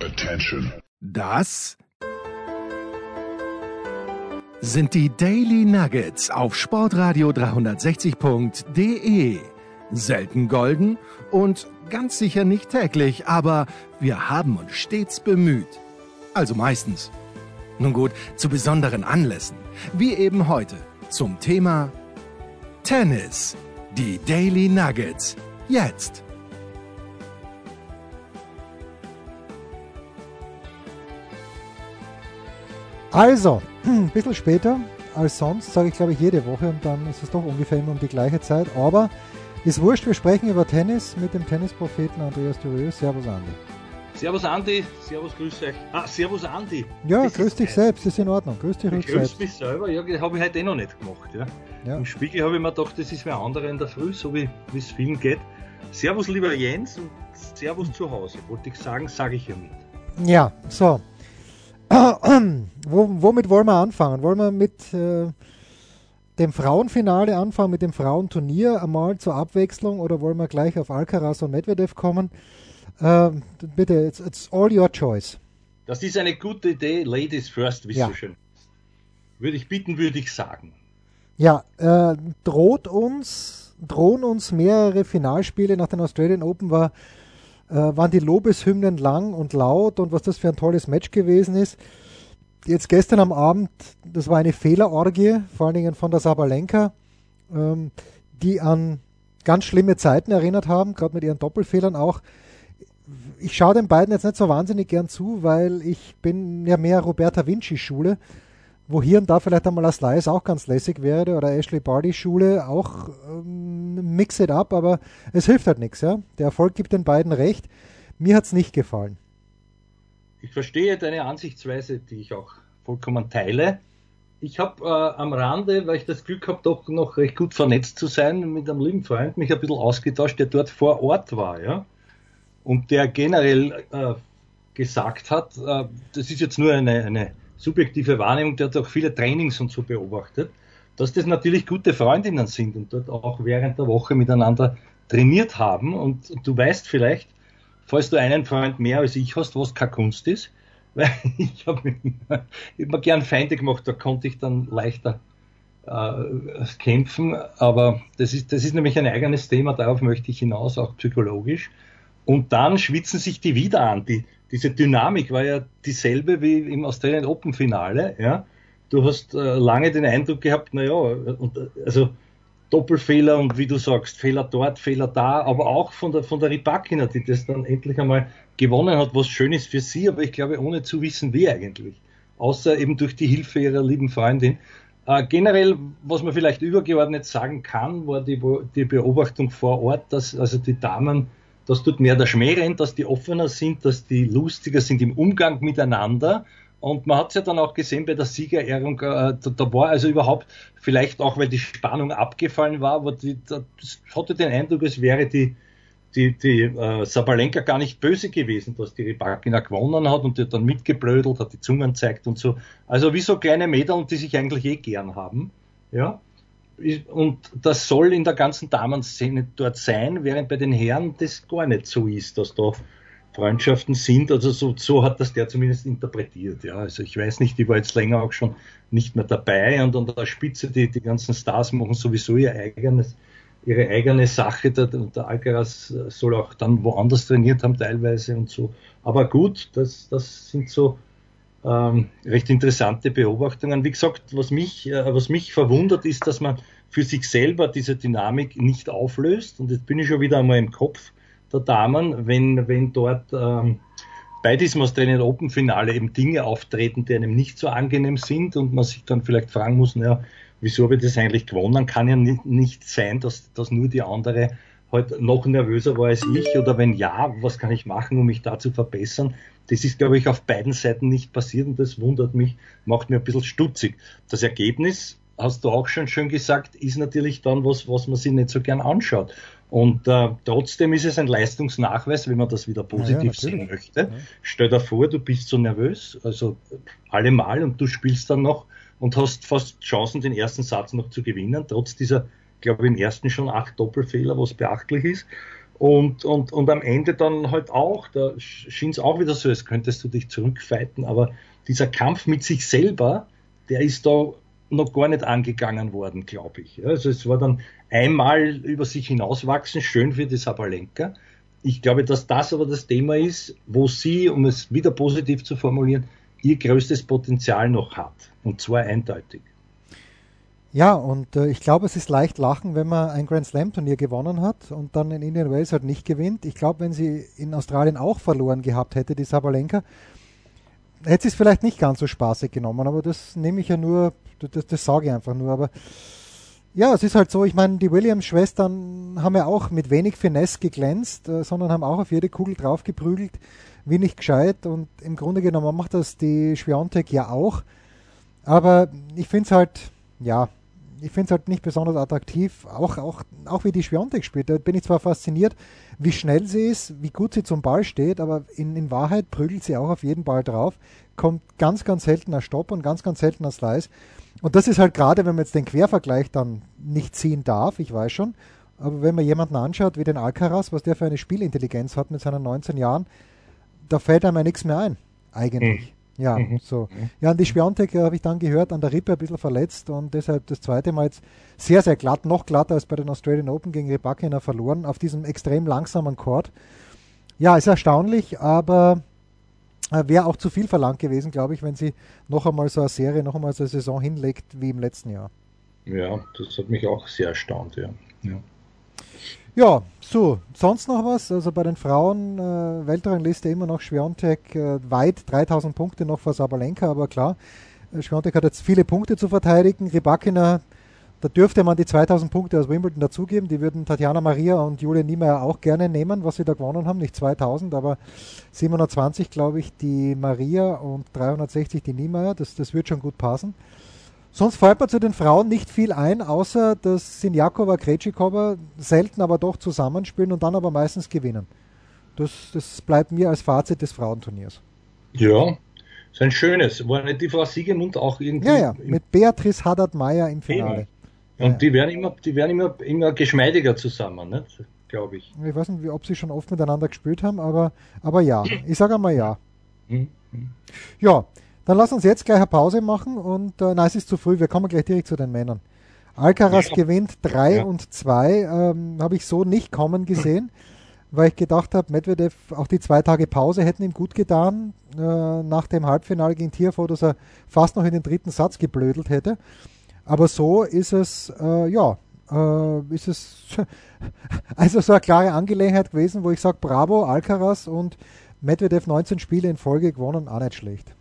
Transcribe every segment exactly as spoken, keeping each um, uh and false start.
Attention. Das sind die Daily Nuggets auf Sportradio dreihundertsechzig Punkt de. Selten golden und ganz sicher nicht täglich, aber wir haben uns stets bemüht. Also meistens. Nun gut, zu besonderen Anlässen, wie eben heute, zum Thema Tennis. Die Daily Nuggets. Jetzt. Also, ein bisschen später als sonst, sage ich glaube ich jede Woche und dann ist es doch ungefähr immer um die gleiche Zeit, aber ist wurscht, wir sprechen über Tennis mit dem Tennispropheten Andreas Thürieu. Servus Andi. Servus Andi, servus, grüß euch. Ah, servus Andi. Ja, das grüß dich geil. Selbst, ist in Ordnung. Grüß dich ruhig selbst. Grüß mich selber, ja, das habe ich heute eh noch nicht gemacht. Ja. Ja. Im Spiegel habe ich mir gedacht, das ist wer andere in der Früh, so wie es vielen geht. Servus lieber Jens und servus zu Hause. Wollte ich sagen, sage ich ja mit. Ja, so. Wo, womit wollen wir anfangen? Wollen wir mit äh, dem Frauenfinale anfangen, mit dem Frauenturnier einmal zur Abwechslung oder wollen wir gleich auf Alcaraz und Medvedev kommen? Äh, bitte, it's, it's all your choice. Das ist eine gute Idee, Ladies first, wie es Ja. so schön ist. Würde ich bitten, würde ich sagen. Ja, äh, droht uns, drohen uns mehrere Finalspiele nach den Australian Open war äh, waren die Lobeshymnen lang und laut und was das für ein tolles Match gewesen ist. Jetzt gestern am Abend, das war eine Fehlerorgie, vor allen Dingen von der Sabalenka, ähm, die an ganz schlimme Zeiten erinnert haben, gerade mit ihren Doppelfehlern auch. Ich schaue den beiden jetzt nicht so wahnsinnig gern zu, weil ich bin ja mehr Roberta Vinci-Schule, wo hier und da vielleicht einmal ein Slice auch ganz lässig wäre oder Ashley Barty-Schule auch ähm, mix it up, aber es hilft halt nichts. Ja? Der Erfolg gibt den beiden recht. Mir hat es nicht gefallen. Ich verstehe deine Ansichtsweise, die ich auch vollkommen teile. Ich habe äh, am Rande, weil ich das Glück habe, doch noch recht gut vernetzt zu sein, mit einem lieben Freund mich ein bisschen ausgetauscht, der dort vor Ort war, ja, und der generell äh, gesagt hat, äh, das ist jetzt nur eine, eine subjektive Wahrnehmung, der hat auch viele Trainings und so beobachtet, dass das natürlich gute Freundinnen sind und dort auch während der Woche miteinander trainiert haben. Und, und du weißt vielleicht, falls du einen Freund mehr als ich hast, was keine Kunst ist, weil ich habe immer gern Feinde gemacht, da konnte ich dann leichter äh, kämpfen, aber das ist, das ist nämlich ein eigenes Thema, darauf möchte ich hinaus, auch psychologisch. Und dann schwitzen sich die wieder an. Die, diese Dynamik war ja dieselbe wie im Australian Open Finale. Ja? Du hast äh, lange den Eindruck gehabt, naja, und, also Doppelfehler und wie du sagst, Fehler dort, Fehler da, aber auch von der, von der Rybakina, die das dann endlich einmal gewonnen hat, was schön ist für sie, aber ich glaube, ohne zu wissen, wie eigentlich. Außer eben durch die Hilfe ihrer lieben Freundin. Äh, generell, was man vielleicht übergeordnet sagen kann, war die, die Beobachtung vor Ort, dass also die Damen, dass dort mehr der Schmäh rennt, dass die offener sind, dass die lustiger sind im Umgang miteinander. Und man hat es ja dann auch gesehen bei der Siegerehrung, äh, da, da war also überhaupt, vielleicht auch, weil die Spannung abgefallen war, aber die, da, das hatte den Eindruck, es wäre die, die, die äh, Sabalenka gar nicht böse gewesen, dass die Rybakina gewonnen hat und die hat dann mitgeblödelt, hat die Zungen gezeigt und so. Also wie so kleine Mädel, die sich eigentlich eh gern haben. Ja. Und das soll in der ganzen Damenszene dort sein, während bei den Herren das gar nicht so ist, dass da Freundschaften sind. Also so, so hat das der zumindest interpretiert. Ja. Also ich weiß nicht, die war jetzt länger auch schon nicht mehr dabei und an der Spitze, die, die ganzen Stars machen sowieso ihr eigenes, ihre eigene Sache. Der, der Alcaraz soll auch dann woanders trainiert haben teilweise und so. Aber gut, das, das sind so Ähm, recht interessante Beobachtungen. Wie gesagt, was mich, äh, was mich verwundert, ist, dass man für sich selber diese Dynamik nicht auflöst. Und jetzt bin ich schon wieder einmal im Kopf der Damen, wenn, wenn dort ähm, bei diesem Australian Open Finale eben Dinge auftreten, die einem nicht so angenehm sind und man sich dann vielleicht fragen muss, naja, wieso habe ich das eigentlich gewonnen? Kann ja nicht, nicht sein, dass, dass nur die andere halt noch nervöser war als ich, oder wenn ja, was kann ich machen, um mich da zu verbessern? Das ist, glaube ich, auf beiden Seiten nicht passiert und das wundert mich, macht mir ein bisschen stutzig. Das Ergebnis, hast du auch schon schön gesagt, ist natürlich dann was, was man sich nicht so gern anschaut. Und äh, trotzdem ist es ein Leistungsnachweis, wenn man das wieder positiv ja, sehen möchte. Ja. Stell dir vor, du bist so nervös, also allemal, und du spielst dann noch und hast fast Chancen, den ersten Satz noch zu gewinnen, trotz dieser, glaube ich, im ersten schon acht Doppelfehler, was beachtlich ist. Und, und, und am Ende dann halt auch, da schien es auch wieder so, als könntest du dich zurückfighten, aber dieser Kampf mit sich selber, der ist da noch gar nicht angegangen worden, glaube ich. Also es war dann einmal über sich hinauswachsen, schön für die Sabalenka. Ich glaube, dass das aber das Thema ist, wo sie, um es wieder positiv zu formulieren, ihr größtes Potenzial noch hat. Und zwar eindeutig. Ja, und äh, ich glaube, es ist leicht lachen, wenn man ein Grand Slam Turnier gewonnen hat und dann in Indian Wells halt nicht gewinnt. Ich glaube, wenn sie in Australien auch verloren gehabt hätte, die Sabalenka, hätte sie es vielleicht nicht ganz so spaßig genommen, aber das nehme ich ja nur, das, das sage ich einfach nur. Aber ja, es ist halt so, ich meine, die Williams-Schwestern haben ja auch mit wenig Finesse geglänzt, äh, sondern haben auch auf jede Kugel draufgeprügelt, wie nicht gescheit. Und im Grunde genommen macht das die Swiatek ja auch. Aber ich finde es halt, ja, ich finde es halt nicht besonders attraktiv, auch, auch, auch wie die Swiatek spielt. Da bin ich zwar fasziniert, wie schnell sie ist, wie gut sie zum Ball steht, aber in, in Wahrheit prügelt sie auch auf jeden Ball drauf, kommt ganz, ganz seltener Stopp und ganz, ganz seltener Slice. Und das ist halt gerade, wenn man jetzt den Quervergleich dann nicht ziehen darf, ich weiß schon, aber wenn man jemanden anschaut wie den Alcaraz, was der für eine Spielintelligenz hat mit seinen neunzehn Jahren, da fällt einem ja nichts mehr ein, eigentlich. Mhm. Ja, mhm. so. Ja, und die Swiatek habe ich dann gehört, an der Rippe ein bisschen verletzt und deshalb das zweite Mal jetzt sehr, sehr glatt, noch glatter als bei den Australian Open gegen Rybakina verloren, auf diesem extrem langsamen Court. Ja, ist erstaunlich, aber äh, wäre auch zu viel verlangt gewesen, glaube ich, wenn sie noch einmal so eine Serie, noch einmal so eine Saison hinlegt wie im letzten Jahr. Ja, das hat mich auch sehr erstaunt, ja. Ja. Ja, so, sonst noch was? Also bei den Frauen, äh, Weltrangliste immer noch Swiatek äh, weit, dreitausend Punkte noch vor Sabalenka, aber klar, äh, Swiatek hat jetzt viele Punkte zu verteidigen. Rybakina, da dürfte man die zweitausend Punkte aus Wimbledon dazugeben, die würden Tatjana Maria und Julia Niemeyer auch gerne nehmen, was sie da gewonnen haben, nicht zweitausend, aber siebenhundertzwanzig, glaube ich, die Maria und dreihundertsechzig die Niemeyer, das, das wird schon gut passen. Sonst fällt mir zu den Frauen nicht viel ein, außer dass Sinjakova, Krejcikova selten aber doch zusammenspielen und dann aber meistens gewinnen. Das, das bleibt mir als Fazit des Frauenturniers. Ja, ist ein schönes. War nicht die Frau Siegemund auch irgendwie... Ja, ja, mit Beatrice Haddad-Meyer im Finale. Ja. Und ja, die werden immer, die werden immer, immer geschmeidiger zusammen, ne? Glaube ich. Ich weiß nicht, ob sie schon oft miteinander gespielt haben, aber, aber ja. Ich sage einmal ja. Mhm. Ja, dann lass uns jetzt gleich eine Pause machen und äh, nein, es ist zu früh, wir kommen gleich direkt zu den Männern. Alcaraz ja. gewinnt drei ja. und zwei, ähm, habe ich so nicht kommen gesehen, weil ich gedacht habe, Medvedev, auch die zwei Tage Pause hätten ihm gut getan, äh, nach dem Halbfinale gegen Tiafoe, dass er fast noch in den dritten Satz geblödelt hätte. Aber so ist es, äh, ja, äh, ist es also so eine klare Angelegenheit gewesen, wo ich sage, bravo, Alcaraz und Medvedev neunzehn Spiele in Folge gewonnen, auch nicht schlecht.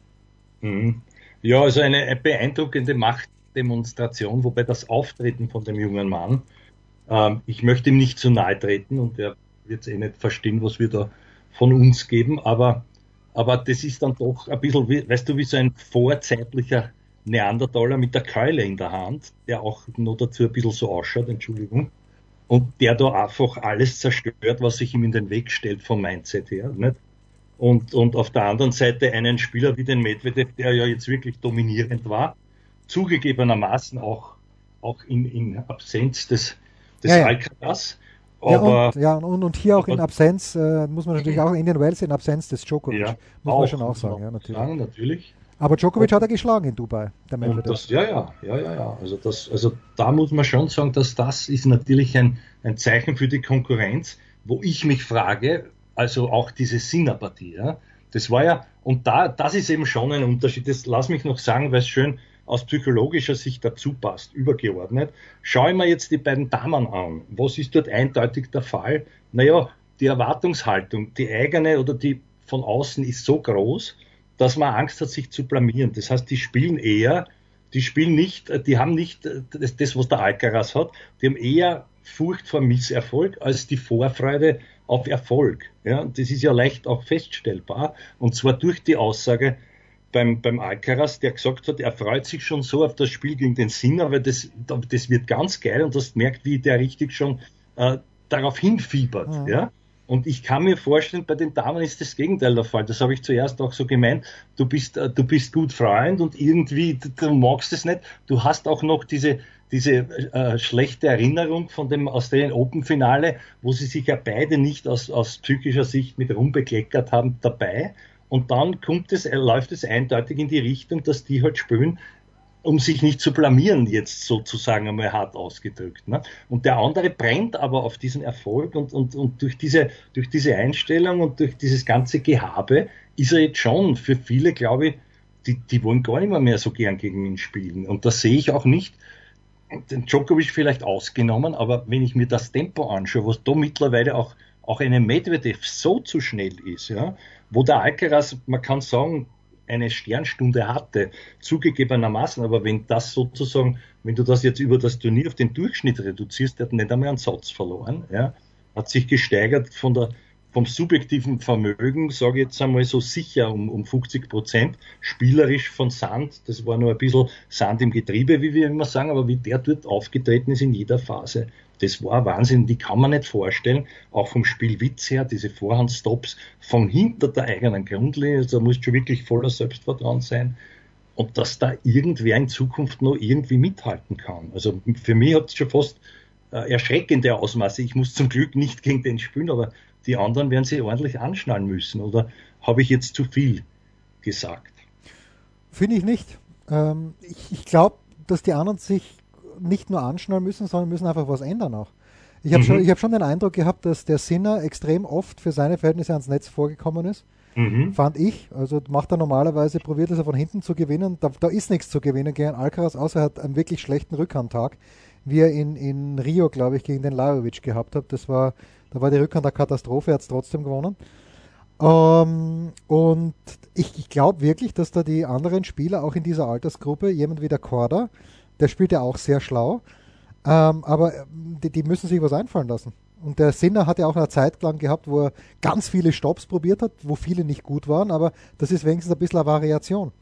Ja, also eine beeindruckende Machtdemonstration, wobei das Auftreten von dem jungen Mann, ähm, ich möchte ihm nicht zu nahe treten und er wird es eh nicht verstehen, was wir da von uns geben, aber, aber das ist dann doch ein bisschen, wie, weißt du, wie so ein vorzeitlicher Neandertaler mit der Keule in der Hand, der auch noch dazu ein bisschen so ausschaut, Entschuldigung, und der da einfach alles zerstört, was sich ihm in den Weg stellt vom Mindset her, nicht? Und, und auf der anderen Seite einen Spieler wie den Medvedev, der ja jetzt wirklich dominierend war, zugegebenermaßen auch, auch in, in Absenz des, des ja, ja. Alcaraz. Aber, ja, und, ja und, und hier auch in Absenz, äh, muss man natürlich auch in Indian Wells in Absenz des Djokovic, ja, muss auch, man schon auch sagen. Ja, natürlich. Sagen, natürlich. Aber Djokovic hat er geschlagen in Dubai, der Medvedev. Das, ja, ja, ja, ja, ja. Also, das, also da muss man schon sagen, dass das ist natürlich ein, ein Zeichen für die Konkurrenz, wo ich mich frage, also auch diese Sinner-Partie, ja, das war ja, und da, das ist eben schon ein Unterschied, das lass mich noch sagen, weil es schön aus psychologischer Sicht dazu passt, übergeordnet. Schau ich mir jetzt die beiden Damen an, was ist dort eindeutig der Fall? Naja, die Erwartungshaltung, die eigene oder die von außen ist so groß, dass man Angst hat, sich zu blamieren. Das heißt, die spielen eher, die spielen nicht, die haben nicht das, das was der Alcaraz hat, die haben eher Furcht vor Misserfolg als die Vorfreude auf Erfolg. Ja, das ist ja leicht auch feststellbar. Und zwar durch die Aussage beim, beim Alcaraz, der gesagt hat, er freut sich schon so auf das Spiel gegen den Sinner, weil das, das wird ganz geil und das merkt, wie der richtig schon äh, darauf hinfiebert. Mhm. Ja. Und ich kann mir vorstellen, bei den Damen ist das Gegenteil der Fall. Das habe ich zuerst auch so gemeint. Du bist, du bist gut Freund und irgendwie, du, du magst es nicht. Du hast auch noch diese, diese äh, schlechte Erinnerung von dem Australian Open Finale, wo sie sich ja beide nicht aus, aus psychischer Sicht mit rumbekleckert haben, dabei. Und dann kommt es, läuft es eindeutig in die Richtung, dass die halt spielen, um sich nicht zu blamieren, jetzt sozusagen einmal hart ausgedrückt. Ne? Und der andere brennt aber auf diesen Erfolg und, und, und durch diese, durch diese Einstellung und durch dieses ganze Gehabe ist er jetzt schon für viele, glaube ich, die, die wollen gar nicht mehr, mehr so gern gegen ihn spielen. Und das sehe ich auch nicht, den Djokovic vielleicht ausgenommen, aber wenn ich mir das Tempo anschaue, was da mittlerweile auch, auch einem Medvedev so zu schnell ist, ja, wo der Alcaraz, man kann sagen, eine Sternstunde hatte, zugegebenermaßen, aber wenn das sozusagen, wenn du das jetzt über das Turnier auf den Durchschnitt reduzierst, der hat nicht einmal einen Satz verloren, ja, hat sich gesteigert von der, vom subjektiven Vermögen, sage ich jetzt einmal so sicher um, um fünfzig Prozent, spielerisch von Sand, das war nur ein bisschen Sand im Getriebe, wie wir immer sagen, aber wie der dort aufgetreten ist in jeder Phase, das war Wahnsinn, die kann man nicht vorstellen, auch vom Spielwitz her, diese Vorhandstops von hinter der eigenen Grundlinie, da muss schon wirklich voller Selbstvertrauen sein und dass da irgendwer in Zukunft noch irgendwie mithalten kann. Also für mich hat es schon fast äh, erschreckende Ausmaße, ich muss zum Glück nicht gegen den spielen, aber die anderen werden sich ordentlich anschnallen müssen, oder habe ich jetzt zu viel gesagt? Finde ich nicht. Ähm, ich ich glaube, dass die anderen sich nicht nur anschnallen müssen, sondern müssen einfach was ändern auch. Ich habe mhm. schon, ich hab schon den Eindruck gehabt, dass der Sinner extrem oft für seine Verhältnisse ans Netz vorgekommen ist. Mhm. Fand ich. Also macht er normalerweise, probiert es von hinten zu gewinnen. Da, da ist nichts zu gewinnen gegen Alcaraz, außer er hat einen wirklich schlechten Rückhandtag, wie er in, in Rio, glaube ich, gegen den Lajovic gehabt hat. Das war, da war die Rückhand eine Katastrophe, er hat es trotzdem gewonnen. Ähm, und ich, ich glaube wirklich, dass da die anderen Spieler auch in dieser Altersgruppe, jemand wie der Korda, der spielt ja auch sehr schlau, ähm, aber die, die müssen sich was einfallen lassen. Und der Sinner hat ja auch eine Zeit lang gehabt, wo er ganz viele Stops probiert hat, wo viele nicht gut waren, aber das ist wenigstens ein bisschen eine Variation.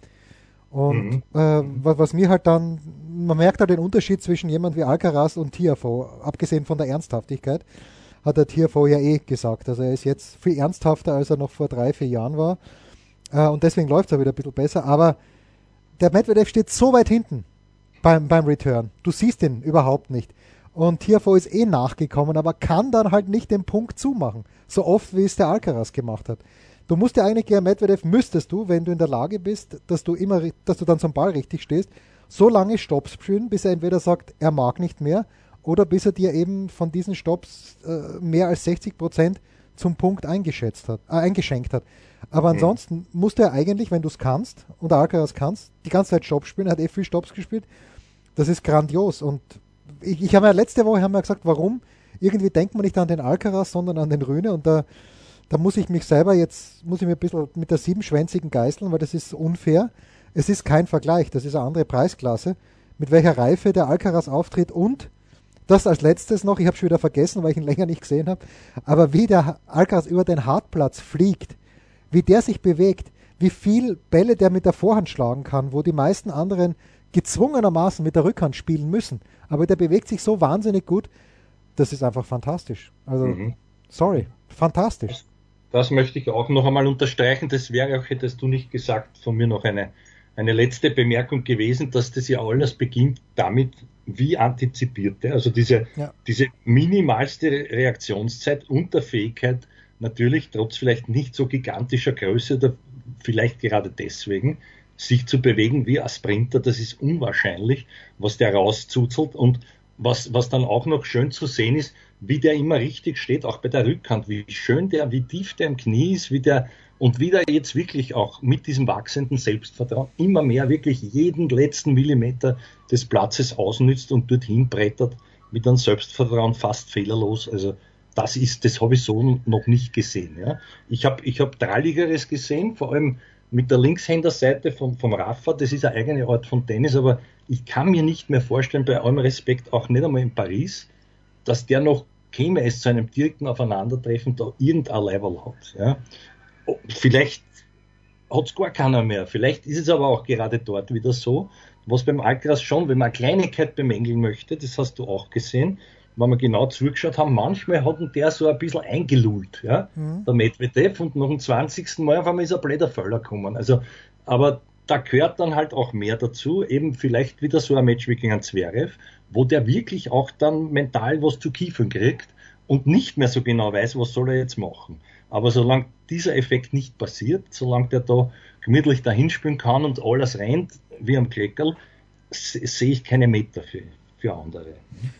Und mhm. äh, was, was mir halt dann, man merkt halt den Unterschied zwischen jemand wie Alcaraz und Tiafoe, abgesehen von der Ernsthaftigkeit, hat der Tiafoe ja eh gesagt. Also er ist jetzt viel ernsthafter, als er noch vor drei, vier Jahren war. Äh, und deswegen läuft es auch wieder ein bisschen besser. Aber der Medvedev steht so weit hinten beim, beim Return. Du siehst ihn überhaupt nicht. Und Tiafoe ist eh nachgekommen, aber kann dann halt nicht den Punkt zumachen. So oft, wie es der Alcaraz gemacht hat. Du musst ja eigentlich gegen Medvedev, müsstest du, wenn du in der Lage bist, dass du immer, dass du dann zum Ball richtig stehst, so lange Stops spielen, bis er entweder sagt, er mag nicht mehr, oder bis er dir eben von diesen Stops äh, mehr als sechzig Prozent zum Punkt eingeschätzt hat, äh, eingeschenkt hat. Aber mhm. ansonsten musst du ja eigentlich, wenn du es kannst, und Alcaraz kannst, die ganze Zeit Stops spielen, er hat eh viel Stops gespielt, das ist grandios. Und ich, ich habe ja letzte Woche haben wir gesagt, warum? Irgendwie denkt man nicht an den Alcaraz, sondern an den Rühne, und da Da muss ich mich selber jetzt, muss ich mir ein bisschen mit der siebenschwänzigen geißeln, weil das ist unfair. Es ist kein Vergleich, das ist eine andere Preisklasse, mit welcher Reife der Alcaraz auftritt, und das als letztes noch, ich habe schon wieder vergessen, weil ich ihn länger nicht gesehen habe, aber wie der Alcaraz über den Hartplatz fliegt, wie der sich bewegt, wie viel Bälle der mit der Vorhand schlagen kann, wo die meisten anderen gezwungenermaßen mit der Rückhand spielen müssen. Aber der bewegt sich so wahnsinnig gut, das ist einfach fantastisch. Also, mhm. sorry, fantastisch. Das möchte ich auch noch einmal unterstreichen. Das wäre auch, hättest du nicht gesagt, von mir noch eine, eine letzte Bemerkung gewesen, dass das ja alles beginnt damit, wie antizipierte, also diese, ja. diese minimalste Reaktionszeit und der Fähigkeit, natürlich trotz vielleicht nicht so gigantischer Größe oder vielleicht gerade deswegen, sich zu bewegen wie ein Sprinter. Das ist unwahrscheinlich, was der rauszuzelt, und was, was dann auch noch schön zu sehen ist, wie der immer richtig steht, auch bei der Rückhand, wie schön der, wie tief der im Knie ist, wie der, und wie der jetzt wirklich auch mit diesem wachsenden Selbstvertrauen immer mehr wirklich jeden letzten Millimeter des Platzes ausnützt und dorthin brettert mit einem Selbstvertrauen fast fehlerlos. Also das ist, das habe ich so noch nicht gesehen. Ja. Ich habe ich hab Dralligeres gesehen, vor allem mit der Linkshänderseite vom, vom Rafa, das ist eine eigene Art von Tennis, aber ich kann mir nicht mehr vorstellen, bei allem Respekt, auch nicht einmal in Paris, dass der noch käme es zu einem direkten Aufeinandertreffen, da irgendein Level hat. Ja. Vielleicht hat es gar keiner mehr. Vielleicht ist es aber auch gerade dort wieder so, was beim Alcaraz schon, wenn man eine Kleinigkeit bemängeln möchte, das hast du auch gesehen, wenn wir genau zugeschaut haben, manchmal hat ihn der so ein bisschen eingelullt, ja, mhm. der Medvedev, und nach dem zwanzigsten Mal auf einmal ist ein blöder Fehler gekommen. Also, aber da gehört dann halt auch mehr dazu, eben vielleicht wieder so ein Match wie gegen einen Zverev, wo der wirklich auch dann mental was zu kiefern kriegt und nicht mehr so genau weiß, was soll er jetzt machen. Aber solange dieser Effekt nicht passiert, solange der da gemütlich dahinspielen kann und alles rennt wie am Kleckerl, sehe ich keine Meter für, für andere.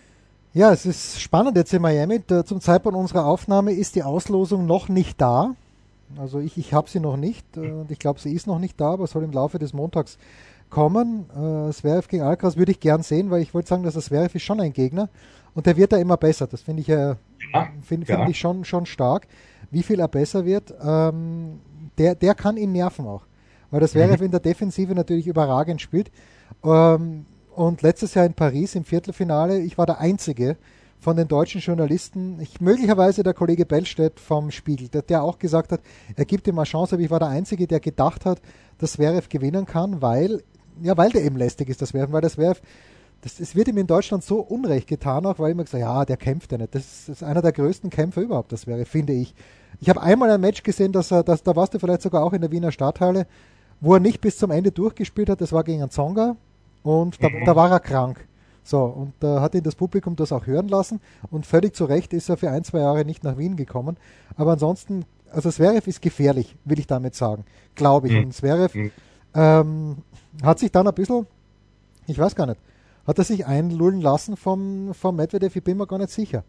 Ja, es ist spannend jetzt in Miami. Zum Zeitpunkt unserer Aufnahme ist die Auslosung noch nicht da. Also ich, ich habe sie noch nicht und ich glaube, sie ist noch nicht da, aber soll im Laufe des Montags kommen. Äh, Zverev gegen Alcaraz würde ich gern sehen, weil ich wollte sagen, dass das Zverev ist schon ein Gegner und der wird da immer besser. Das finde ich, äh, Ja, find, ja. find ich schon, schon stark. Wie viel er besser wird, ähm, der, der kann ihn nerven auch. Weil das Zverev Mhm. in der Defensive natürlich überragend spielt. Ähm, und letztes Jahr in Paris im Viertelfinale, ich war der Einzige von den deutschen Journalisten, ich, möglicherweise der Kollege Bellstedt vom Spiegel, der, der auch gesagt hat, er gibt ihm eine Chance, aber ich war der Einzige, der gedacht hat, dass Zverev gewinnen kann, weil, ja, weil der eben lästig ist, das Zverev, weil das Zverev, das, es wird ihm in Deutschland so Unrecht getan, auch weil immer gesagt, ja, der kämpft ja nicht. Das ist, das ist einer der größten Kämpfer überhaupt, das Zverev, finde ich. Ich habe einmal ein Match gesehen, dass er, dass, da warst du vielleicht sogar auch in der Wiener Stadthalle, wo er nicht bis zum Ende durchgespielt hat, das war gegen einen Tsonga und da, Mhm. da war er krank. So, und da äh, hat ihn das Publikum das auch hören lassen und völlig zu Recht ist er für ein, zwei Jahre nicht nach Wien gekommen. Aber ansonsten, also Zverev ist gefährlich, will ich damit sagen, glaube ich. Mhm. Und Zverev Mhm. ähm, hat sich dann ein bisschen, ich weiß gar nicht, hat er sich einlullen lassen vom, vom Medvedev, ich bin mir gar nicht sicher.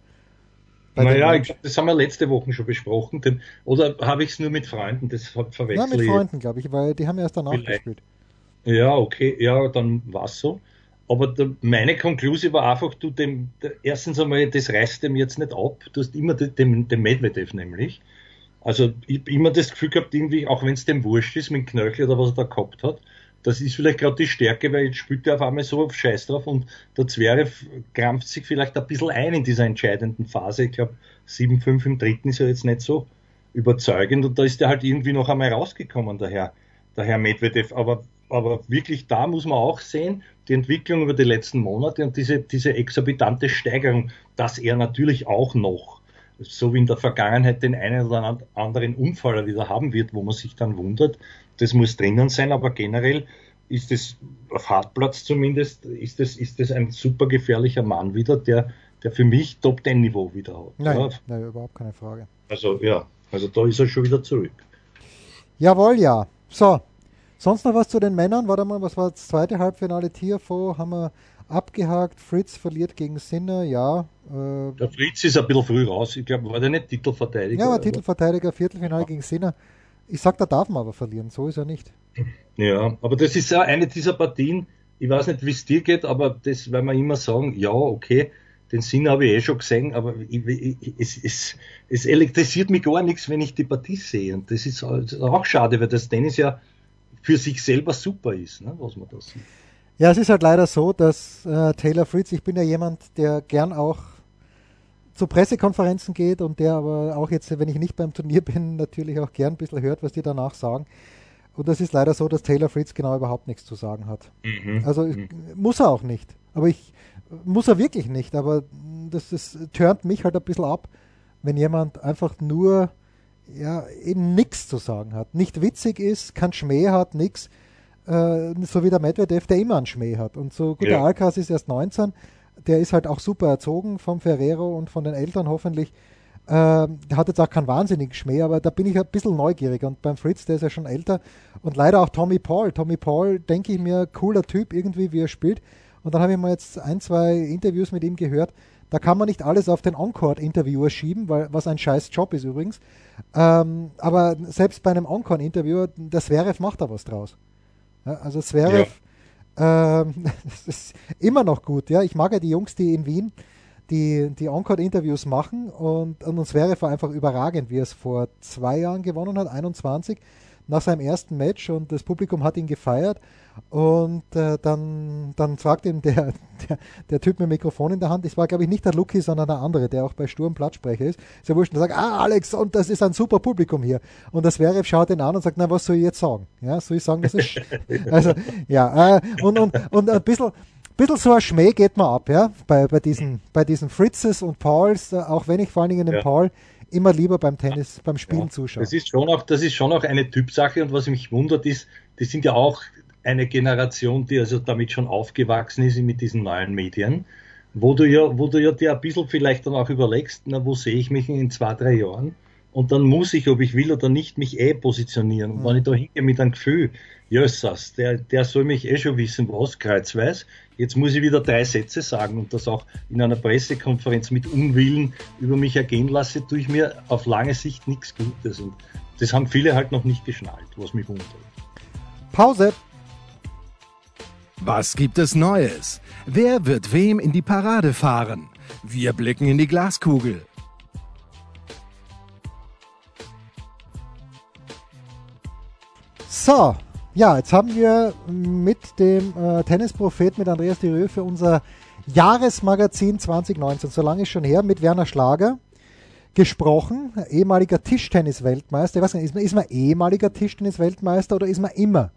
Bei dem Naja, ich Match. glaub, das haben wir letzte Woche schon besprochen. Denn, oder habe ich es nur mit Freunden? Das ver- Ja, verwechsel mit ich Freunden, glaube ich, weil die haben erst danach vielleicht. gespielt. Ja, okay, ja, dann war's so. Aber der, meine Konklusion war einfach, du dem, der, erstens einmal, das reißt dem jetzt nicht ab. Du hast immer den, den, den Medvedev nämlich. Also ich hab immer das Gefühl gehabt, irgendwie, auch wenn es dem wurscht ist, mit dem Knöchel oder was er da gehabt hat, das ist vielleicht gerade die Stärke, weil jetzt spielt er auf einmal so auf Scheiß drauf und der Zverev krampft sich vielleicht ein bisschen ein in dieser entscheidenden Phase. Ich glaube, sieben fünf im dritten ist ja jetzt nicht so überzeugend und da ist er halt irgendwie noch einmal rausgekommen, der Herr, der Herr Medvedev. Aber, aber wirklich, da muss man auch sehen, die Entwicklung über die letzten Monate und diese, diese exorbitante Steigerung, dass er natürlich auch noch, so wie in der Vergangenheit, den einen oder anderen Unfall wieder haben wird, wo man sich dann wundert, das muss drinnen sein, aber generell ist es auf Hartplatz zumindest, ist es ist es ein super gefährlicher Mann wieder, der, der für mich Top-Ten-Niveau wieder hat. Nein, Ja, nein, überhaupt keine Frage. also ja, also da ist er schon wieder zurück. Jawohl, ja. So, sonst noch was zu den Männern? Warte mal, was war das zweite Halbfinale? Tiafoe haben wir abgehakt. Fritz verliert gegen Sinner, ja. Äh, Der Fritz ist ein bisschen früh raus, ich glaube, war der nicht Titelverteidiger? ja, aber oder? Titelverteidiger, Viertelfinale gegen Sinner. Ich sag, da darf man aber verlieren, so ist er nicht. Ja, aber das ist ja eine dieser Partien, ich weiß nicht, wie es dir geht, aber das, weil wir immer sagen, ja, okay, den Sinn habe ich eh schon gesehen, aber ich, ich, es, es, es elektrisiert mich gar nichts, wenn ich die Partie sehe. Und das ist auch schade, weil das Tennis ja für sich selber super ist, ne, was man da sieht. Ja, es ist halt leider so, dass äh, Taylor Fritz, ich bin ja jemand, der gern auch zu Pressekonferenzen geht und der aber auch jetzt, wenn ich nicht beim Turnier bin, natürlich auch gern ein bisschen hört, was die danach sagen. Und das ist leider so, dass Taylor Fritz genau überhaupt nichts zu sagen hat. Mhm. Also Mhm. muss er auch nicht. Aber ich muss er wirklich nicht. Aber das, das turnt mich halt ein bisschen ab, wenn jemand einfach nur ja, eben nichts zu sagen hat. Nicht witzig ist, kein Schmäh hat, nichts. Äh, so wie der Medvedev, der immer einen Schmäh hat. Und so gut, Ja. der Alcaraz ist erst neunzehn, der ist halt auch super erzogen vom Ferrero und von den Eltern hoffentlich. Äh, der hat jetzt auch keinen wahnsinnigen Schmäh, aber da bin ich ein bisschen neugierig. Und beim Fritz, der ist ja schon älter. Und leider auch Tommy Paul. Tommy Paul, denke ich mir, cooler Typ irgendwie, wie er spielt. Und dann habe ich mal jetzt ein, zwei Interviews mit ihm gehört. Da kann man nicht alles auf den On-Court-Interviewer schieben, weil, was ein scheiß Job ist übrigens. Ähm, aber selbst bei einem On-Court-Interviewer, der Zverev macht da was draus. Ja, also Zverev, ähm, das ist immer noch gut. Ja, ich mag ja die Jungs, die in Wien die, die On-Court-Interviews machen und, und Zverev war einfach überragend, wie er es vor zwei Jahren gewonnen hat, einundzwanzig, nach seinem ersten Match und das Publikum hat ihn gefeiert und äh, dann, dann fragt ihm der, der, der Typ mit dem Mikrofon in der Hand, das war glaube ich nicht der Lucky, sondern der andere, der auch bei Sturm Plattsprecher ist, ist ja wurscht, und sagt, ah Alex, und das ist ein super Publikum hier. Und das Zverev schaut ihn an und sagt, na was soll ich jetzt sagen? Ja, soll ich sagen, das ist, also, ja, äh, und, und, und ein bisschen, bisschen so ein Schmäh geht man ab, ja, bei, bei diesen, bei diesen Fritzes und Pauls, äh, auch wenn ich vor allen Dingen den Ja. Paul immer lieber beim Tennis, beim Spielen Ja, zuschaue. das ist schon auch, das ist schon auch eine Typsache und was mich wundert ist, die sind ja auch eine Generation, die also damit schon aufgewachsen ist mit diesen neuen Medien, wo du ja, wo du ja dir ein bisschen vielleicht dann auch überlegst, na, wo sehe ich mich in zwei, drei Jahren? Und dann muss ich, ob ich will oder nicht, mich eh positionieren. Und mhm. wenn ich da hingehe mit einem Gefühl, Jössas, der, der soll mich eh schon wissen, was, kreuzweis. Jetzt muss ich wieder drei Sätze sagen und das auch in einer Pressekonferenz mit Unwillen über mich ergehen lasse, tue ich mir auf lange Sicht nichts Gutes. Und das haben viele halt noch nicht geschnallt, was mich wundert. Pause. Was gibt es Neues? Wer wird wem in die Parade fahren? Wir blicken in die Glaskugel. So, ja, jetzt haben wir mit dem äh, Tennisprophet, mit Andreas Thirieu für unser Jahresmagazin zwanzig neunzehn, so lange ist schon her, mit Werner Schlager gesprochen, ehemaliger Tischtennis-Weltmeister. Ich weiß nicht, ist man, ist man ehemaliger Tischtennis-Weltmeister oder ist man immer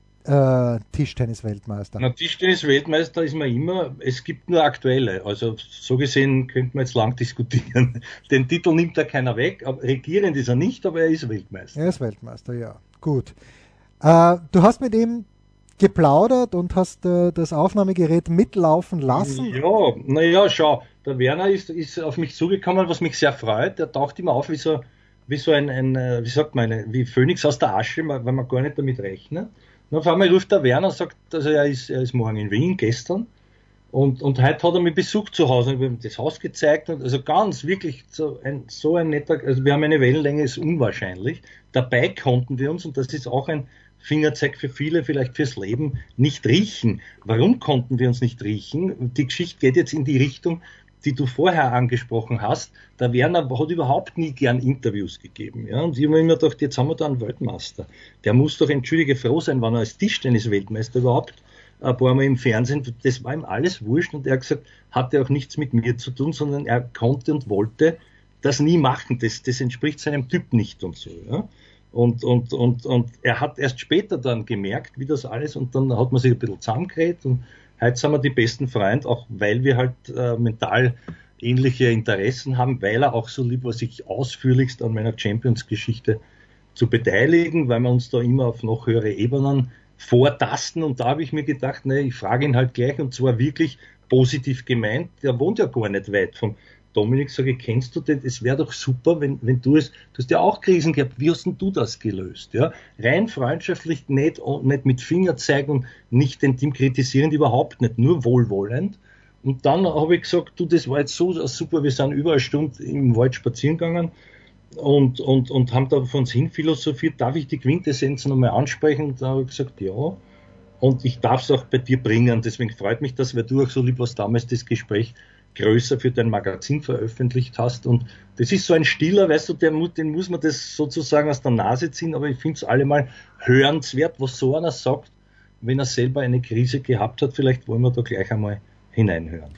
äh, Tischtennis-Weltmeister? Na, Tischtennis-Weltmeister ist man immer, es gibt nur aktuelle, also so gesehen könnte man jetzt lang diskutieren. Den Titel nimmt da keiner weg, aber regierend ist er nicht, aber er ist Weltmeister. Er ist Weltmeister, ja, gut. Äh, du hast mit ihm geplaudert und hast äh, das Aufnahmegerät mitlaufen lassen. Ja, naja, schau, der Werner ist, ist auf mich zugekommen, was mich sehr freut. Der taucht immer auf wie so, wie so ein, ein wie sagt man, eine, wie Phönix aus der Asche, weil man gar nicht damit rechnet. Und auf einmal ruft der Werner und sagt, also er ist, er ist morgen in Wien, gestern. Und, und heute hat er mich besucht zu Hause und wir haben das Haus gezeigt. Und also ganz wirklich so ein, so ein netter, also wir haben eine Wellenlänge, ist unwahrscheinlich. Dabei konnten wir uns, und das ist auch ein Fingerzeig für viele, vielleicht fürs Leben, nicht riechen. Warum konnten wir uns nicht riechen? Die Geschichte geht jetzt in die Richtung, die du vorher angesprochen hast. Der Werner hat überhaupt nie gern Interviews gegeben. Ja? Und ich habe mir immer gedacht, jetzt haben wir da einen Weltmeister. Der muss doch, entschuldige, froh sein, wenn er als Tischtennis-Weltmeister überhaupt ein paar Mal im Fernsehen, das war ihm alles wurscht und er hat gesagt, hatte auch nichts mit mir zu tun, sondern er konnte und wollte das nie machen. Das, das entspricht seinem Typ nicht und so. Ja? Und, und, und, und er hat erst später dann gemerkt, wie das alles, und dann hat man sich ein bisschen zusammengeredet und heute sind wir die besten Freunde, auch weil wir halt äh, mental ähnliche Interessen haben, weil er auch so lieb war, sich ausführlichst an meiner Champions-Geschichte zu beteiligen, weil wir uns da immer auf noch höhere Ebenen vortasten, und da habe ich mir gedacht, ne, ich frage ihn halt gleich, und zwar wirklich positiv gemeint, der wohnt ja gar nicht weit vom Dominik, sage ich, kennst du den? Es wäre doch super, wenn, wenn du es, du hast ja auch Krisen gehabt, wie hast denn du das gelöst? Ja? Rein freundschaftlich, nicht, nicht mit Fingerzeigen und nicht den Team kritisierend, überhaupt nicht, nur wohlwollend. Und dann habe ich gesagt, du, das war jetzt so super, wir sind über eine Stunde im Wald spazieren gegangen und, und, und haben da von uns hin philosophiert, darf ich die Quintessenz nochmal ansprechen? Und da habe ich gesagt, ja. Und ich darf es auch bei dir bringen, deswegen freut mich das, weil du auch so lieb warst, damals das Gespräch größer für dein Magazin veröffentlicht hast, und das ist so ein stiller, weißt du, der, den muss man das sozusagen aus der Nase ziehen, aber ich finde es allemal hörenswert, was so einer sagt, wenn er selber eine Krise gehabt hat. Vielleicht wollen wir da gleich einmal hineinhören.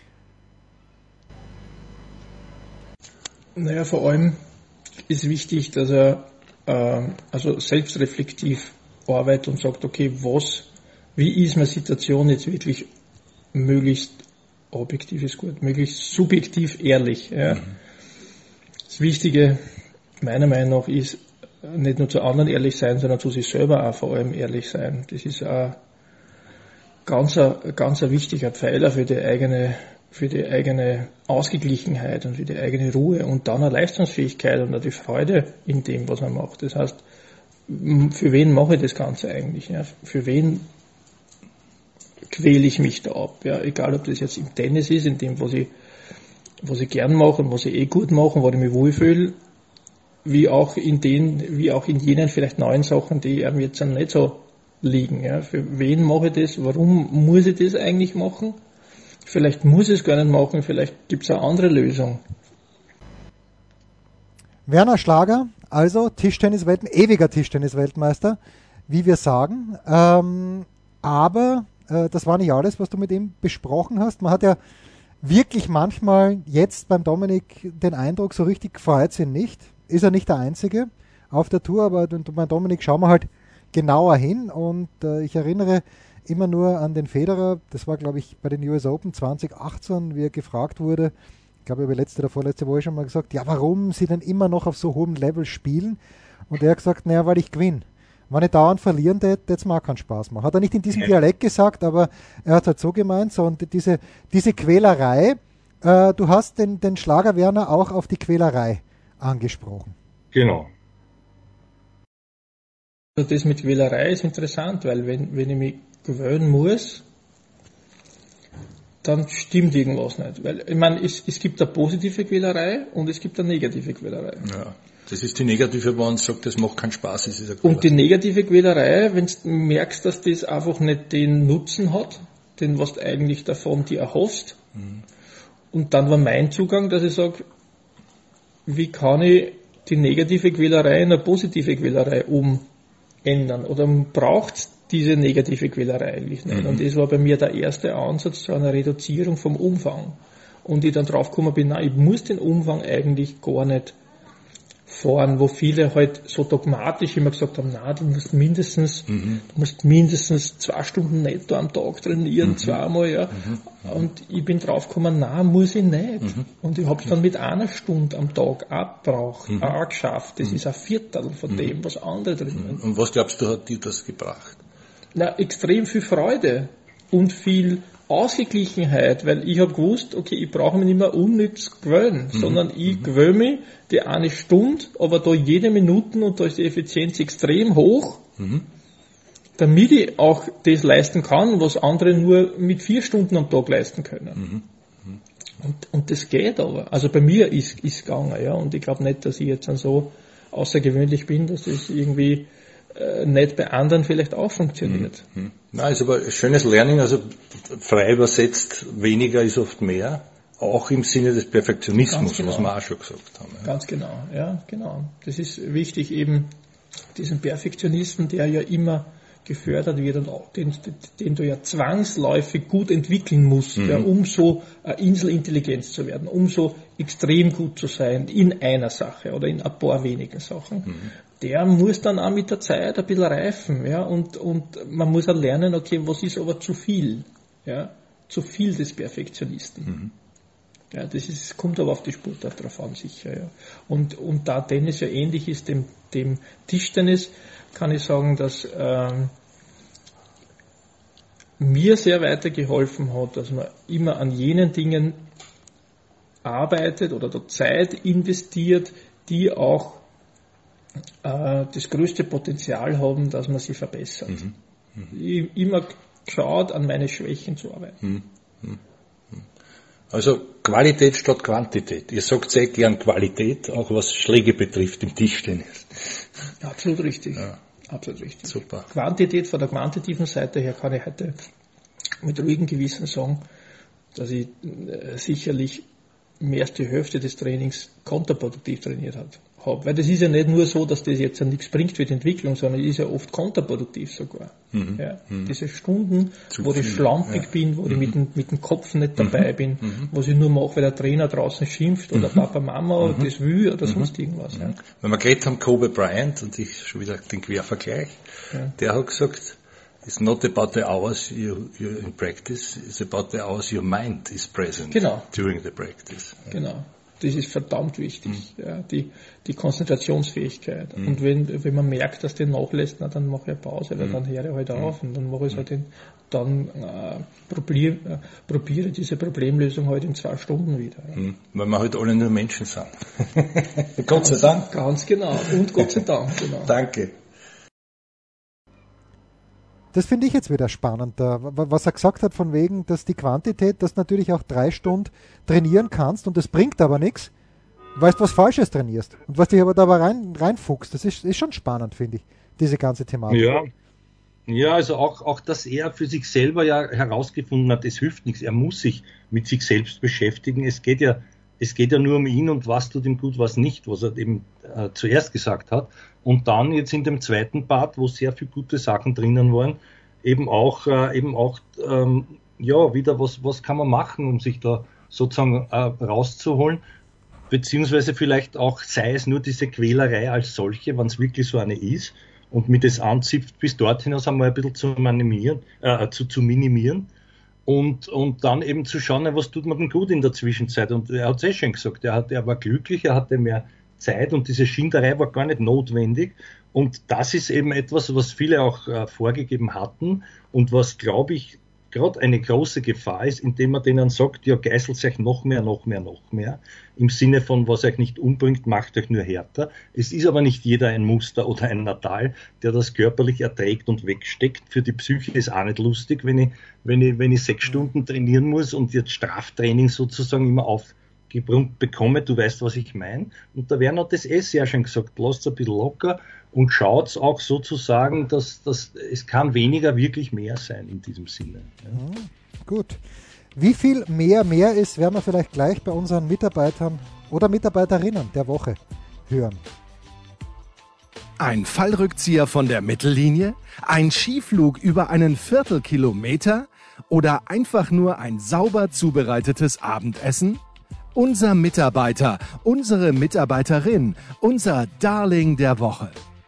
Naja, vor allem ist wichtig, dass er äh, also selbstreflektiv arbeitet und sagt, okay, was, wie ist meine Situation jetzt wirklich möglichst objektiv ist gut, möglichst subjektiv ehrlich. Ja. Mhm. Das Wichtige meiner Meinung nach ist, nicht nur zu anderen ehrlich sein, sondern zu sich selber auch vor allem ehrlich sein. Das ist auch ganz ein, ganz ein wichtiger Pfeiler für die eigene, für die eigene Ausgeglichenheit und für die eigene Ruhe und dann eine Leistungsfähigkeit und auch die Freude in dem, was man macht. Das heißt, für wen mache ich das Ganze eigentlich? Ja? Für wen quäle ich mich da ab, ja, egal ob das jetzt im Tennis ist, in dem, was ich, was ich gern mache und was ich eh gut mache und wo ich mich wohlfühle, wie auch in den, wie auch in jenen vielleicht neuen Sachen, die einem jetzt nicht so liegen, ja. Für wen mache ich das? Warum muss ich das eigentlich machen? Vielleicht muss ich es gar nicht machen, vielleicht gibt es eine andere Lösung. Werner Schlager, also Tischtennis-Weltmeister, ewiger Tischtennis-Weltmeister, wie wir sagen, ähm, aber das war nicht alles, was du mit ihm besprochen hast. Man hat ja wirklich manchmal jetzt beim Dominik den Eindruck, so richtig gefreut sind nicht. Ist er nicht der Einzige auf der Tour, aber beim Dominik schauen wir halt genauer hin. Und äh, ich erinnere immer nur an den Federer, das war, glaube ich, bei den U S Open zwanzig achtzehn, wie er gefragt wurde, ich glaube, ich habe letzte oder vorletzte Woche schon mal gesagt, ja, warum sie denn immer noch auf so hohem Level spielen? Und er hat gesagt, naja, weil ich gewinne. wenn ich dauernd verlieren tät, tät's mir auch keinen Spaß machen. Hat er nicht in diesem Dialekt gesagt, aber er hat halt so gemeint, so, und diese, diese Quälerei, äh, du hast den, den Schlager Werner auch auf die Quälerei angesprochen. Genau. Also das mit Quälerei ist interessant, weil wenn, wenn ich mich gewöhnen muss, dann stimmt irgendwas nicht. Weil, ich meine, es, es gibt eine positive Quälerei und es gibt eine negative Quälerei. Ja, das ist die negative, wenn man sagt, das macht keinen Spaß. Ist eine und die negative Quälerei, wenn du merkst, dass das einfach nicht den Nutzen hat, den was du eigentlich davon dir erhoffst. Mhm. Und dann war mein Zugang, dass ich sage, wie kann ich die negative Quälerei in eine positive Quälerei umändern? Oder braucht es diese negative Quälerei eigentlich nicht? Mhm. Und das war bei mir der erste Ansatz zu einer Reduzierung vom Umfang. Und ich dann drauf gekommen bin, nein, ich muss den Umfang eigentlich gar nicht fahren, wo viele halt so dogmatisch immer gesagt haben, na, du musst mindestens, mhm. du musst mindestens zwei Stunden netto am Tag trainieren, mhm. zweimal, ja. Mhm. Und ich bin drauf gekommen, na, muss ich nicht. Mhm. Und ich habe es dann mit einer Stunde am Tag abgebraucht, mhm. auch geschafft. Das mhm. ist ein Viertel von mhm. dem, was andere trainieren. Und was glaubst du, hat dir das gebracht? Na, extrem viel Freude und viel Ausgeglichenheit, weil ich habe gewusst, okay, ich brauche mich nicht mehr unnütz gewöhnen, mhm. sondern ich mhm. gewöhne mich die eine Stunde, aber da jede Minute und da ist die Effizienz extrem hoch, mhm. damit ich auch das leisten kann, was andere nur mit vier Stunden am Tag leisten können. Mhm. Mhm. Und, und das geht aber. Also bei mir ist es gegangen, ja, und ich glaube nicht, dass ich jetzt dann so außergewöhnlich bin, dass das irgendwie nicht bei anderen vielleicht auch funktioniert. Hm, hm. Nein, ist aber ein schönes Learning, also frei übersetzt, weniger ist oft mehr, auch im Sinne des Perfektionismus, genau. was wir auch schon gesagt haben. Ja. Ganz genau, ja, genau. Das ist wichtig, eben diesen Perfektionisten, der ja immer gefördert wird und auch den, den du ja zwangsläufig gut entwickeln musst, mhm. ja, um so eine Inselintelligenz zu werden, um so extrem gut zu sein in einer Sache oder in ein paar wenigen Sachen. Mhm. Der muss dann auch mit der Zeit ein bisschen reifen, ja, und, und man muss auch lernen, okay, was ist aber zu viel, ja, zu viel des Perfektionisten. Mhm. Ja, das ist, kommt aber auf die Sportart drauf an, sicher, ja. Und, und da Tennis ja ähnlich ist dem, dem Tischtennis, kann ich sagen, dass, ähm, mir sehr weitergeholfen hat, dass man immer an jenen Dingen arbeitet oder da Zeit investiert, die auch das größte Potenzial haben, dass man sie verbessert. Mhm. Mhm. Immer geschaut, an meine Schwächen zu arbeiten. Mhm. Also Qualität statt Quantität. Ihr sagt sehr gern Qualität, auch was Schläge betrifft im Tischtennis. Absolut richtig. Ja. Absolut richtig. Super. Quantität von der quantitativen Seite her kann ich heute mit ruhigem Gewissen sagen, dass ich äh, sicherlich mehr als die Hälfte des Trainings kontraproduktiv trainiert habe. Weil das ist ja nicht nur so, dass das jetzt ja nichts bringt für die Entwicklung, sondern ist ja oft kontraproduktiv sogar. Mhm. Ja, mhm. Diese Stunden, Zu wo viel. ich schlampig ja. bin, wo mhm. ich mit dem, mit dem Kopf nicht dabei mhm. bin, mhm. was ich nur mache, weil der Trainer draußen schimpft oder mhm. Papa, Mama mhm. das will oder mhm. sonst irgendwas. Ja. Wenn wir geredet haben, Kobe Bryant, und ich schon wieder den Quervergleich, ja. der hat gesagt, it's not about the hours you, you're in practice, it's about the hours your mind is present genau. during the practice. Genau. Das ist verdammt wichtig, mhm. ja, die, die Konzentrationsfähigkeit. Mhm. Und wenn, wenn man merkt, dass der nachlässt, na, dann mache ich eine Pause, weil mhm. dann höre ich halt auf und dann mache ich halt den, dann äh, probiere, äh, probiere diese Problemlösung halt in zwei Stunden wieder. Ja. Mhm. Weil wir halt alle nur Menschen sind. Gott sei Dank. Ganz genau. Und Gott sei Dank, genau. Danke. Das finde ich jetzt wieder spannend, was er gesagt hat von wegen, dass die Quantität, dass du natürlich auch drei Stunden trainieren kannst und das bringt aber nichts, weil du was Falsches trainierst und was dich aber dabei rein, reinfuchst. Das ist, ist schon spannend, finde ich, diese ganze Thematik. Ja, ja, also auch, auch, dass er für sich selber ja herausgefunden hat, es hilft nichts, er muss sich mit sich selbst beschäftigen. Es geht ja, es geht ja nur um ihn und was tut ihm gut, was nicht, was er eben äh, zuerst gesagt hat. Und dann jetzt in dem zweiten Part, wo sehr viele gute Sachen drinnen waren, eben auch, äh, eben auch, ähm, ja, wieder was, was kann man machen, um sich da sozusagen äh, rauszuholen, beziehungsweise vielleicht auch, sei es nur diese Quälerei als solche, wenn es wirklich so eine ist, und mit das anzipft bis dorthin aus einmal ein bisschen zu minimieren, äh, zu, zu minimieren. Und, und dann eben zu schauen, was tut man denn gut in der Zwischenzeit. Und er hat es eh schon gesagt, er, hat, er war glücklich, er hatte mehr Zeit und diese Schinderei war gar nicht notwendig. Und das ist eben etwas, was viele auch äh, vorgegeben hatten und was, glaube ich, gerade eine große Gefahr ist, indem man denen sagt, ja, geißelt euch noch mehr, noch mehr, noch mehr. Im Sinne von, was euch nicht umbringt, macht euch nur härter. Es ist aber nicht jeder ein Muster oder ein Nadal, der das körperlich erträgt und wegsteckt. Für die Psyche ist auch nicht lustig, wenn ich, wenn ich, wenn ich sechs Stunden trainieren muss und jetzt Straftraining sozusagen immer aufgebrummt bekomme. Du weißt, was ich meine. Und der Werner hat das eh sehr schön gesagt. Lasst ein bisschen locker und schaut auch sozusagen, dass, dass es kann weniger wirklich mehr sein in diesem Sinne. Ja. Mhm, gut. Wie viel mehr mehr ist, werden wir vielleicht gleich bei unseren Mitarbeitern oder Mitarbeiterinnen der Woche hören. Ein Fallrückzieher von der Mittellinie? Ein Skiflug über einen Viertelkilometer? Oder einfach nur ein sauber zubereitetes Abendessen? Unser Mitarbeiter, unsere Mitarbeiterin, unser Darling der Woche.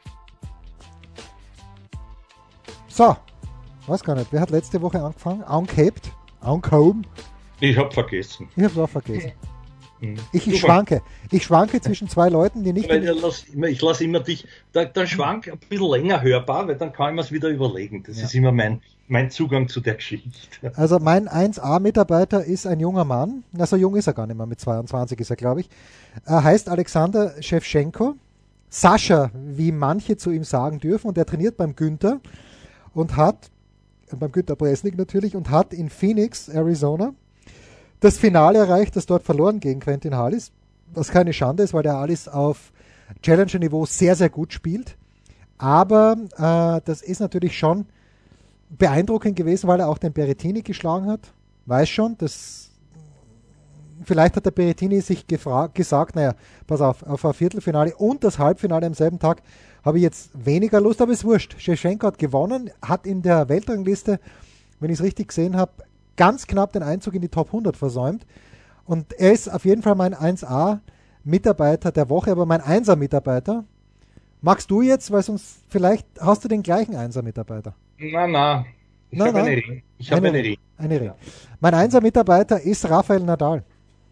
So, weiß gar nicht, wer hat letzte Woche angefangen? Angehebt? Angehoben? Ich habe vergessen. Ich habe es auch vergessen. Hm. Ich, ich schwanke. Ich schwanke zwischen zwei Leuten, die nicht... Weil ich lasse immer, ich lass immer dich, der, der Schwank ein bisschen länger hörbar, weil dann kann ich mir es wieder überlegen. Das ja. ist immer mein, mein Zugang zu der Geschichte. Also mein eins A-Mitarbeiter ist ein junger Mann. Na, so jung ist er gar nicht mehr, mit zweiundzwanzig ist er, glaube ich. Er heißt Alexander Schewtschenko. Sascha, wie manche zu ihm sagen dürfen. Und er trainiert beim Günther. Und hat, beim Günter Bresnik natürlich, und hat in Phoenix, Arizona, das Finale erreicht, das dort verloren gegen Quentin Halys, was keine Schande ist, weil der Halys auf Challenger-Niveau sehr, sehr gut spielt. Aber äh, das ist natürlich schon beeindruckend gewesen, weil er auch den Berrettini geschlagen hat. Weiß schon, dass vielleicht hat der Berrettini sich gefra- gesagt, naja, pass auf, auf ein Viertelfinale und das Halbfinale am selben Tag habe ich jetzt weniger Lust, aber ist wurscht. Schewtschenko hat gewonnen, hat in der Weltrangliste, wenn ich es richtig gesehen habe, ganz knapp den Einzug in die Top hundert versäumt. Und er ist auf jeden Fall mein eins A-Mitarbeiter der Woche, aber mein eins A-Mitarbeiter. Magst du jetzt, weil sonst vielleicht hast du den gleichen eins A-Mitarbeiter? Na, na. Ich habe eine Ring. Ich habe eine Ring. Eine Ring. Mein eins A-Mitarbeiter ist Rafael Nadal.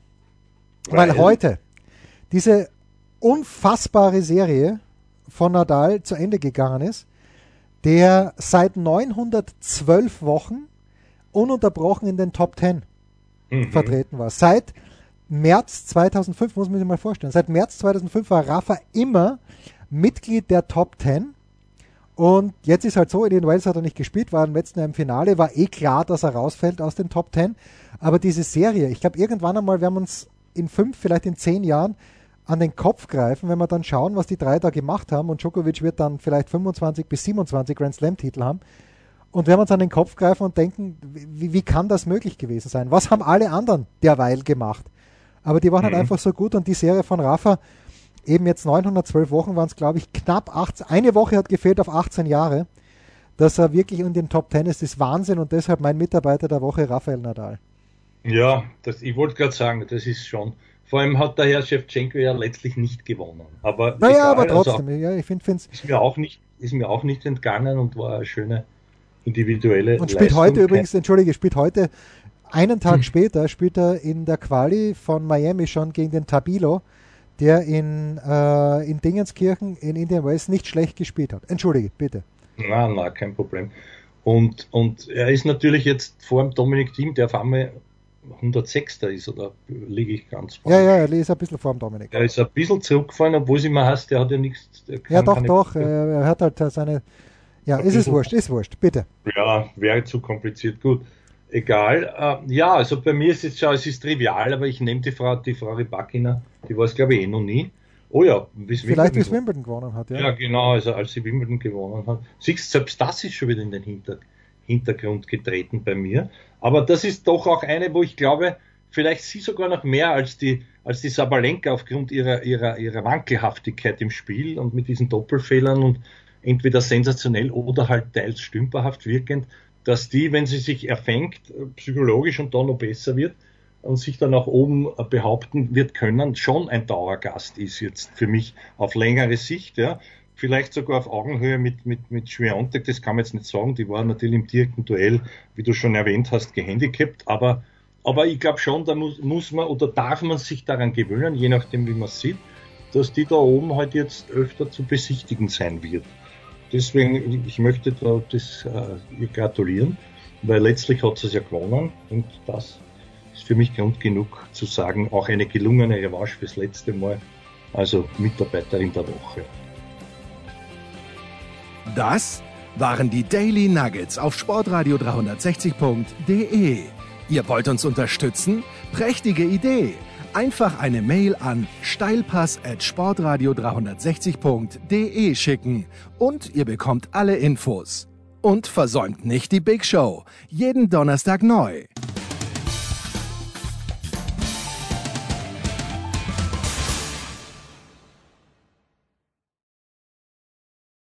Weil, weil heute diese unfassbare Serie von Nadal zu Ende gegangen ist, der seit neunhundertzwölf Wochen ununterbrochen in den Top zehn mhm. vertreten war. Seit März zweitausendfünf, muss man sich mal vorstellen, seit März zweitausendfünf war Rafa immer Mitglied der Top zehn und jetzt ist halt so, in den Wales hat er nicht gespielt, war im letzten Jahr im Finale, war eh klar, dass er rausfällt aus den Top zehn, aber diese Serie, ich glaube irgendwann einmal werden wir uns in fünf, vielleicht in zehn Jahren an den Kopf greifen, wenn wir dann schauen, was die drei da gemacht haben, und Djokovic wird dann vielleicht fünfundzwanzig bis siebenundzwanzig Grand Slam Titel haben, und werden wir uns an den Kopf greifen und denken, wie, wie kann das möglich gewesen sein? Was haben alle anderen derweil gemacht? Aber die waren mhm. halt einfach so gut, und die Serie von Rafa, eben jetzt neunhundertzwölf Wochen waren es, glaube ich, knapp achtzehn, eine Woche hat gefehlt auf achtzehn Jahre, dass er wirklich in den Top zehn ist, ist Wahnsinn, und deshalb mein Mitarbeiter der Woche, Rafael Nadal. Ja, das, ich wollte gerade sagen, das ist schon... Vor allem hat der Herr Schewtschenko ja letztlich nicht gewonnen. Aber naja, egal, aber trotzdem, also, ja, ich finde es ist mir auch nicht, ist mir auch nicht entgangen und war eine schöne individuelle Und spielt Leistung. heute übrigens, entschuldige, spielt heute, einen Tag hm. später, spielt er in der Quali von Miami schon gegen den Tabilo, der in, äh, in Dingenskirchen in Indian Wells nicht schlecht gespielt hat. Entschuldige, bitte. Na, na, kein Problem. Und, und er ist natürlich jetzt vor dem Dominik Thiem, der auf einmal hundertsechster ist, oder liege ich ganz falsch? Ja, ja, er ist ein bisschen vor dem Dominik. Er ist ein bisschen zurückgefallen, obwohl es immer heißt, der hat ja nichts... Ja, doch, doch, er hat halt seine... Ja, ist es wurscht, ist wurscht, bitte. Ja, wäre zu kompliziert, gut. Egal. Äh, ja, also bei mir ist es schon, es ist trivial, aber ich nehme die Frau, die Frau Rybakina, die war es glaube ich eh noch nie. Oh ja, bis Vielleicht bis Wimbledon gewonnen hat, ja. Ja, genau, also als sie Wimbledon gewonnen hat. Siehst, selbst das ist schon wieder in den Hinter, Hintergrund getreten bei mir. Aber das ist doch auch eine, wo ich glaube, vielleicht sie sogar noch mehr als die, als die Sabalenka aufgrund ihrer, ihrer, ihrer Wankelhaftigkeit im Spiel und mit diesen Doppelfehlern und entweder sensationell oder halt teils stümperhaft wirkend, dass die, wenn sie sich erfängt, psychologisch und dann noch besser wird und sich dann auch oben behaupten wird können, schon ein Dauergast ist jetzt für mich auf längere Sicht, ja. Vielleicht sogar auf Augenhöhe mit, mit, mit Świątek, das kann man jetzt nicht sagen, die war natürlich im direkten Duell, wie du schon erwähnt hast, gehandicapt, aber, aber ich glaube schon, da muss, muss man oder darf man sich daran gewöhnen, je nachdem wie man es sieht. dass die da oben halt jetzt öfter zu besichtigen sein wird. Deswegen, ich möchte da das, äh, ihr gratulieren, weil letztlich hat sie es ja gewonnen und das ist für mich Grund genug zu sagen, auch eine gelungene Revanche fürs letzte Mal, also Mitarbeiterin der Woche. Das waren die Daily Nuggets auf sportradio dreihundertsechzig punkt de. Ihr wollt uns unterstützen? Prächtige Idee! Einfach eine Mail an steilpass at sportradio dreihundertsechzig punkt de schicken und ihr bekommt alle Infos. Und versäumt nicht die Big Show. Jeden Donnerstag neu.